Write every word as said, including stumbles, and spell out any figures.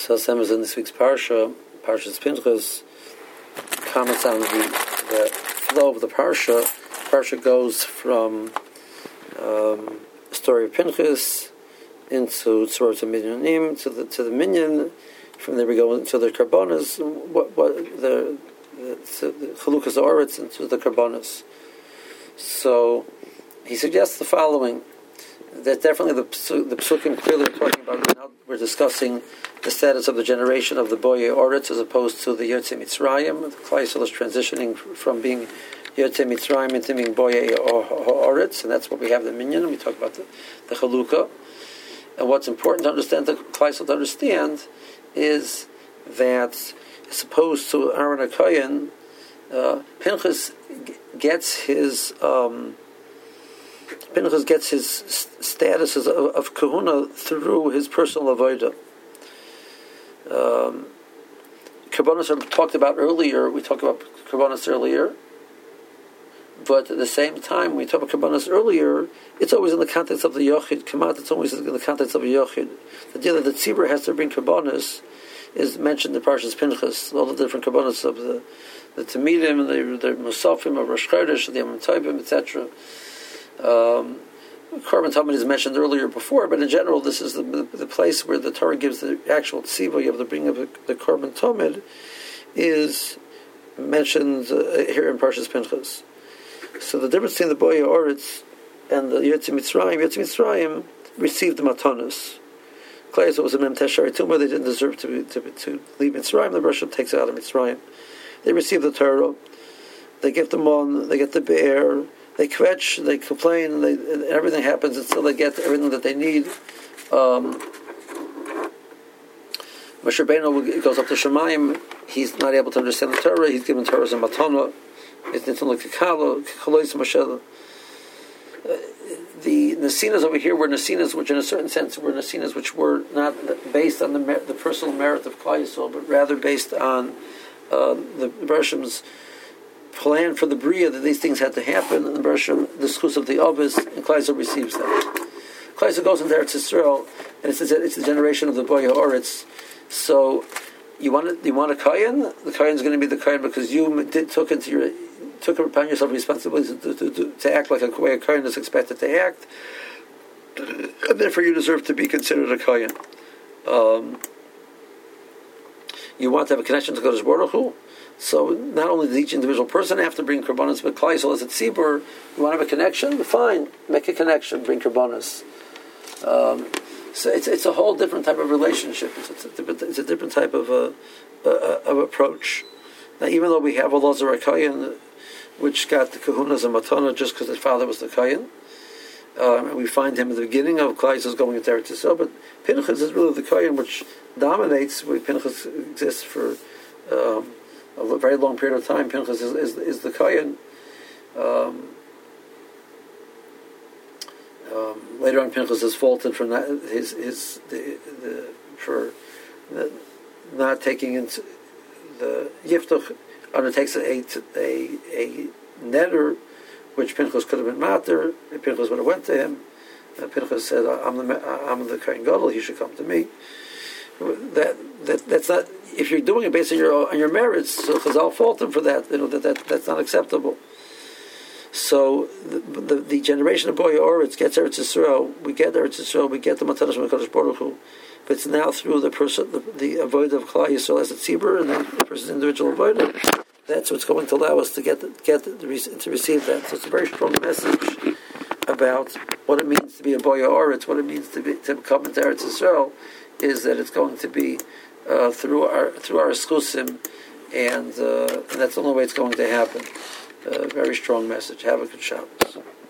So Sam is in this week's parsha, Parshas Pinchas, comments on the, the flow of the parsha. The parsha goes from um, the story of Pinchas into Tzorah to Minyanim to the to the Minyan. From there we go into the Karbonas, what what the the, the Chalukas Oretz into the Karbonas. So he suggests the following: that definitely the the Psukim clearly are talking about. Now we're discussing the status of the generation of the Boye Oretz as opposed to the Yotzei Mitzrayim. The Klal Yisrael is transitioning from being Yotzei Mitzrayim into being Boye Oretz, and that's what we have the Minyan. We talk about the, the Chalukah. And what's important to understand, the Klal Yisrael to understand, is that as opposed to Aaron HaKohen, uh, Pinchas gets his um, Pinchas gets his status of, of kahuna through his personal avodah. Um, Karbonos are talked about earlier. We talked about Karbonos earlier, but at the same time, we talk about Karbonos earlier. It's always in the context of the Yochid. Kamat, it's always in the context of the Yochid. The deal that the Tzibur has to bring Karbonos is mentioned in Parshas Pinchas. All the different Karbonos of the the Tamidim, the the Musafim, of Rosh Chodesh, the Yom Tovim, et cetera. Um, Korban Tamid is mentioned earlier before, but in general, this is the, the, the place where the Torah gives the actual tzivah of the bringing of the, the Korban Tamid is mentioned uh, here in Parshas Pinchas. So the difference between the Boye Oretz and the Yotzei Mitzrayim, Yotzei Mitzrayim received the Matanos. Klal Yisrael was a Mem Teshari Tumah; they didn't deserve to, be, to, to leave Mitzrayim. The Rosh takes it out of Mitzrayim. They receive the Torah. They get the Mon. They get the Be'er. They kvetch, they complain, they, everything happens until they get everything that they need. Um, Moshe Rabbeinu goes up to Shemayim. He's not able to understand the Torah. He's given Torah as a matana. It's nitzon l'kikalo, kikalois Moshe. The nesinas over here were nesinas which, in a certain sense, were nesinas which were not based on the mer- the personal merit of Klal Yisrael, but rather based on uh, the Bereshim's plan for the Bria, that these things had to happen, and the Bereshim, the schus of the Ovis, and Klal Yisrael receives that. Klal Yisrael goes into Eretz Yisrael, and it's, it's the generation of the Boye Oretz. So, you want a, you want a Kayan? The Kayan is going to be the Kayan because you did, took into your took upon yourself responsibility to, to, to, to act like a way a Kayan is expected to act, and therefore you deserve to be considered a Kayan. Um, you want to have a connection to Kodesh Baruch Hu. So not only does each individual person have to bring Karbonos, but Klal Yisrael as a tzibur, you want to have a connection? Fine, make a connection, bring Karbonos. Um, so it's it's a whole different type of relationship. It's, it's, a, different, it's a different type of uh, uh, of approach. Now, even though we have a Elazar HaKohen, which got the kahunas and matana just because his father was the Kohen, um, and we find him at the beginning of Klal Yisrael going into Eretz Yisrael, but Pinchas is really the Kohen which dominates. Where Pinchas exists for Um, a very long period of time. Pinchas is, is, is the Kohen. Um, um, later on, Pinchas is faulted for not his his the, the for the, not taking into the Yiftach undertakes a a a netter which Pinchas could have been mater. Pinchas would have went to him. Uh, Pinchas said, "I'm the I'm the Kohen Gadol. He should come to me." That that that's not. If you're doing it based on your on your merits, so Chazal fault him for that. You know that, that that's not acceptable. So the the, the generation of Boye Oretz gets Eretz Yisrael. We get Eretz Yisrael. We get the Matanos from Kodesh Baruch Hu. But it's now through the person, the, the avodah of Klal Yisrael as a tzibur, and then the person's individual avodah. That's what's going to allow us to get the, get the, to receive that. So it's a very strong message about what it means to be a Boye Oretz, what it means to be to come into Eretz Yisrael, is that it's going to be Uh, through our through our eskusim, and, uh, and that's the only way it's going to happen. Uh, very strong message. Have a good Shabbos.